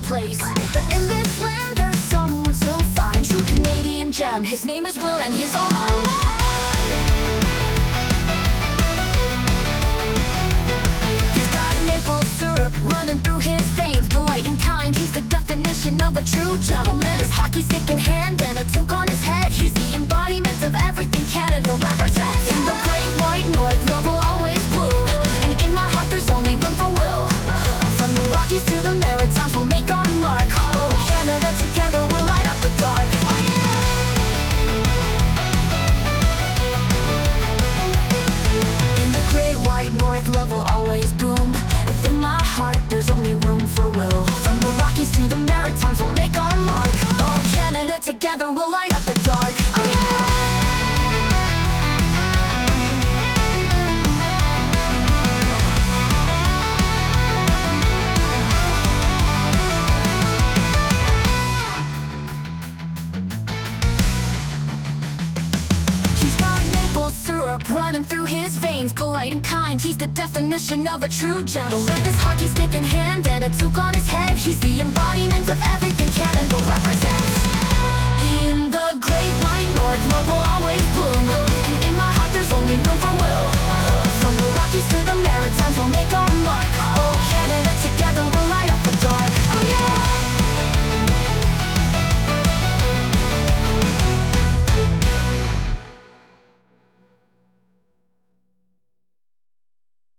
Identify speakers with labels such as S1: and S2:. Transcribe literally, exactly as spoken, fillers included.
S1: place. But in this land there's someone so fine, true Canadian gem. His name is Will and he's all mine. He's got maple syrup running through his veins, polite and kind, he's the definition of a true gentleman. His hockey stick in hand and a toque on his head, he's the embodiment of everything Canada represents. In the great white north, love will always bloom, and in my heart there's only room for Will. From the Rockies to the Maritimes, we'll make our mark. Oh, Canada, together we'll light up the dark. Oh, yeah. In the great white north, love will always bloom. Within my heart there's only room for Will. From the Rockies to the Maritimes, we'll make our mark. Oh, Canada, together we'll light up the dark. Oh, yeah. Running through his veins, polite and kind, he's the definition of a true gentleman. With his hockey stick in hand and a toque on his head, he's the embodiment of everything Canada represents.